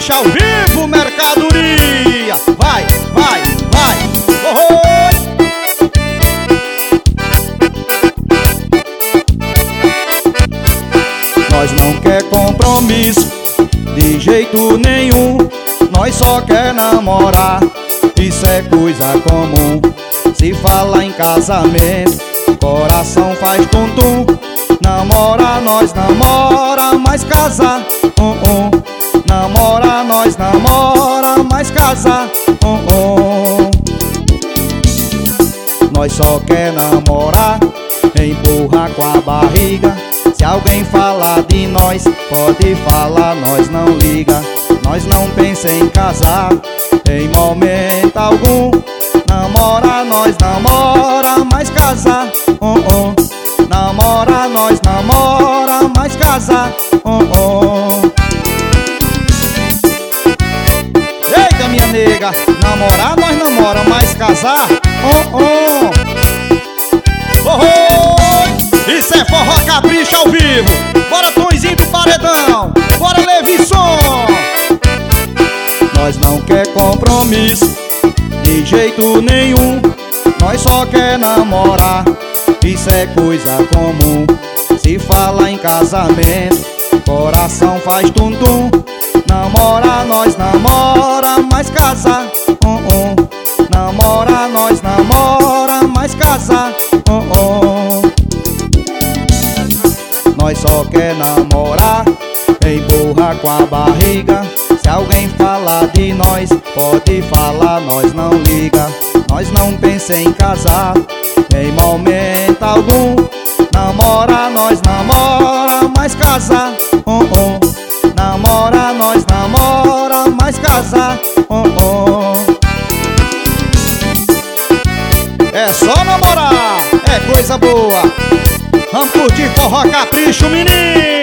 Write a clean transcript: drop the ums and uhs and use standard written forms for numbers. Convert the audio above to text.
Capricha ao vivo, mercadoria. Vai, vai, vai. Oh, nós não quer compromisso de jeito nenhum, nós só quer namorar, isso é coisa comum. Se fala em casamento, coração faz tum-tum. Namora, nós namora, mas casar, namora, nós namora, mas casar, Nós só quer namorar, empurra com a barriga. Se alguém falar de nós, pode falar, nós não liga. Nós não pensa em casar, em momento algum. Namora, nós namora, mas casar, Namora, nós namora, mas casar, Eita, minha nega, namorar nós namora, mas casar, Isso é Forró Capricha ao vivo. Bora, Tonzinho do Paredão. Bora, Levinson. Nós não quer compromisso de jeito nenhum, nós só quer namorar, isso é coisa comum. Se fala em casamento, coração faz tum-tum. Namora, nós namora, mas casar, Namora, nós namora, mas casar, Nós só quer namorar, empurra com a barriga. Se alguém falar de nós, pode falar, nós não liga. Nós não pensa em casar, em momento algum. Namora, nós namora, mas casar, Namora, nós namora, mas casar, É só namorar, é coisa boa. Vamos curtir Forró Capricho, menino.